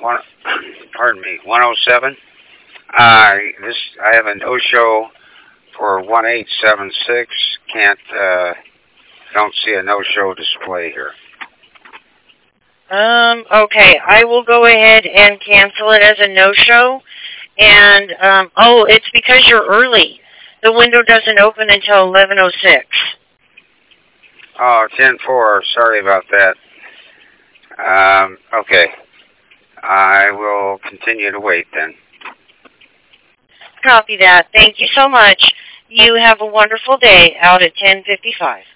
one, pardon me, 107. I have a no-show for 1876. Don't see a no-show display here. Okay, I will go ahead and cancel it as a no-show. And, it's because you're early. The window doesn't open until 11:06. Oh, 10-4. Sorry about that. Okay. I will continue to wait then. Copy that. Thank you so much. You have a wonderful day out at 10:55.